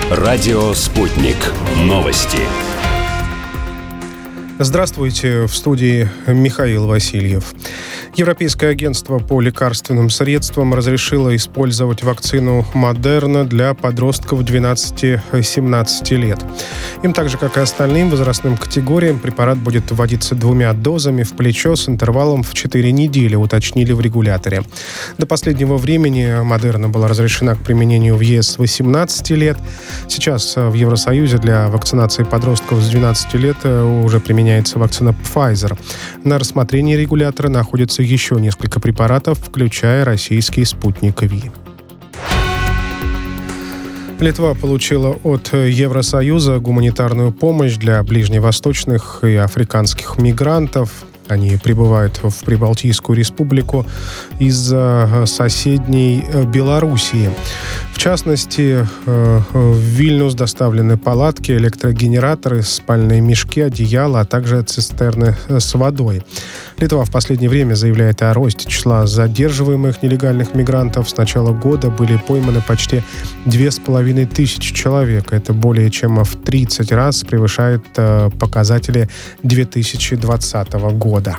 Радио «Спутник». Новости. Здравствуйте, в студии Михаил Васильев. Европейское агентство по лекарственным средствам разрешило использовать вакцину Модерна для подростков 12-17 лет. Им, так же как и остальным возрастным категориям, препарат будет вводиться 2 дозами в плечо с интервалом в 4 недели, уточнили в регуляторе. До последнего времени Модерна была разрешена к применению в ЕС с 18 лет. Сейчас в Евросоюзе для вакцинации подростков с 12 лет уже применяется вакцина Pfizer. На рассмотрении регулятора находится еще несколько препаратов, включая российский «Спутник Ви». Литва получила от Евросоюза гуманитарную помощь для ближневосточных и африканских мигрантов. Они прибывают в Прибалтийскую республику из соседней Белоруссии. В частности, в Вильнюс доставлены палатки, электрогенераторы, спальные мешки, одеяла, а также цистерны с водой. Литва в последнее время заявляет о росте числа задерживаемых нелегальных мигрантов. С начала года были пойманы почти 2500 человек. Это более чем в 30 раз превышает показатели 2020 года.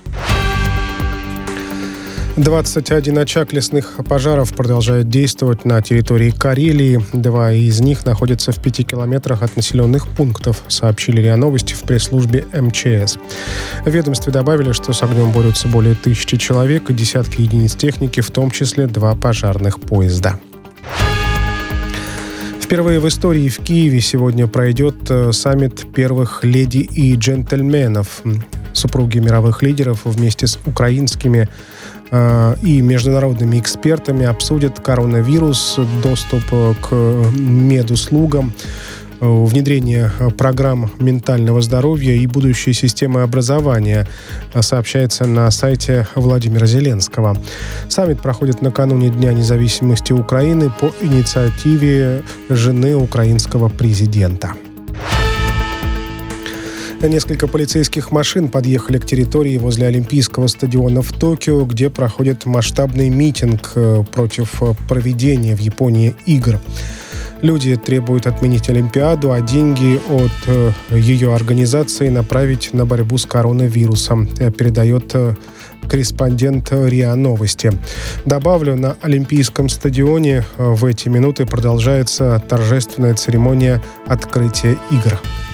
21 очаг лесных пожаров продолжает действовать на территории Карелии. 2 из них находятся в 5 километрах от населенных пунктов, сообщили РИА Новости в пресс-службе МЧС. В ведомстве добавили, что с огнем борются более 1000 человек и десятки единиц техники, в том числе 2 пожарных поезда. Впервые в истории в Киеве сегодня пройдет саммит первых леди и джентльменов. Супруги мировых лидеров вместе с украинскими и международными экспертами обсудят коронавирус, доступ к медуслугам, внедрение программ ментального здоровья и будущей системы образования, сообщается на сайте Владимира Зеленского. Саммит проходит накануне Дня независимости Украины по инициативе жены украинского президента. Несколько полицейских машин подъехали к территории возле Олимпийского стадиона в Токио, где проходит масштабный митинг против проведения в Японии игр. Люди требуют отменить Олимпиаду, а деньги от ее организации направить на борьбу с коронавирусом, передает корреспондент РИА Новости. Добавлю, на Олимпийском стадионе в эти минуты продолжается торжественная церемония открытия игр.